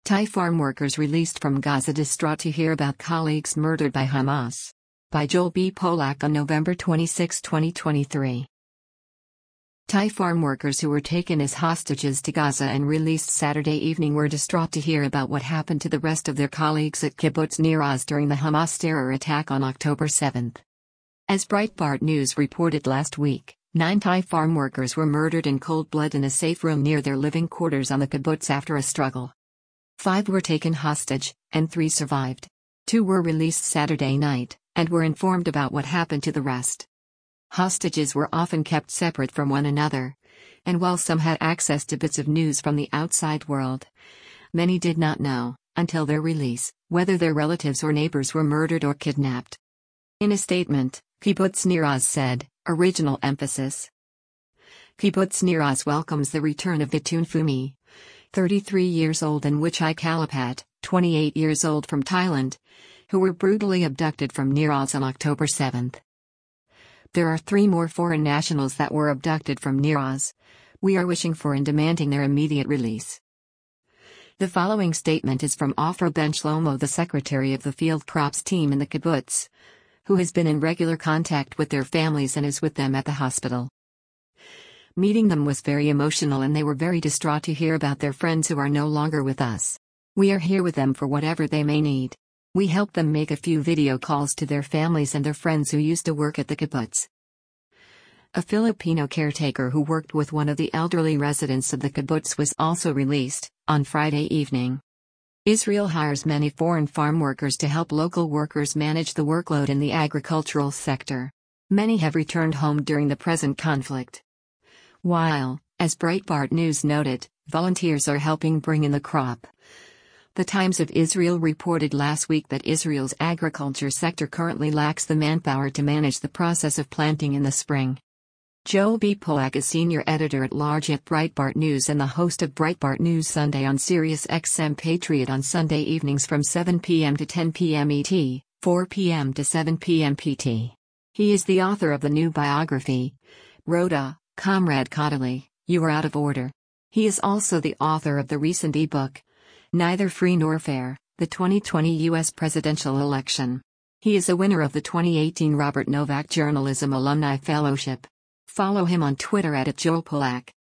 Thai farm workers released from Gaza distraught to hear about colleagues murdered by Hamas. By Joel B. Polak on November 26, 2023. Thai farm workers who were taken as hostages to Gaza and released Saturday evening were distraught to hear about what happened to the rest of their colleagues at Kibbutz Nir Oz during the Hamas terror attack on October 7. As Breitbart News reported last week, 9 Thai farm workers were murdered in cold blood in a safe room near their living quarters on the kibbutz after a struggle. 5 were taken hostage, and 3 survived. 2 were released Saturday night, and were informed about what happened to the rest. Hostages were often kept separate from one another, and while some had access to bits of news from the outside world, many did not know, until their release, whether their relatives or neighbors were murdered or kidnapped. In a statement, Kibbutz Nir Oz said, original emphasis. Kibbutz Nir Oz welcomes the return of Vitun Phumi, 33 years old, and Wichai Kalapat, 28 years old from Thailand, who were brutally abducted from Nir Oz on October 7. There are 3 more foreign nationals that were abducted from Nir Oz. We are wishing for and demanding their immediate release. The following statement is from Ofra Ben Shlomo, the secretary of the field crops team in the kibbutz, who has been in regular contact with their families and is with them at the hospital. Meeting them was very emotional, and they were very distraught to hear about their friends who are no longer with us. We are here with them for whatever they may need. We helped them make a few video calls to their families and their friends who used to work at the kibbutz. A Filipino caretaker who worked with one of the elderly residents of the kibbutz was also released on Friday evening. Israel hires many foreign farm workers to help local workers manage the workload in the agricultural sector. Many have returned home during the present conflict. While, as Breitbart News noted, volunteers are helping bring in the crop. The Times of Israel reported last week that Israel's agriculture sector currently lacks the manpower to manage the process of planting in the spring. Joel B. Polak is senior editor-at-large at Breitbart News and the host of Breitbart News Sunday on Sirius XM Patriot on Sunday evenings from 7 p.m. to 10 p.m. ET, 4 p.m. to 7 p.m. PT. He is the author of the new biography, Rhoda, Comrade Caudalie, You Are Out of Order. He is also the author of the recent ebook, Neither Free Nor Fair, the 2020 U.S. Presidential Election. He is a winner of the 2018 Robert Novak Journalism Alumni Fellowship. Follow him on Twitter @JoelPolak.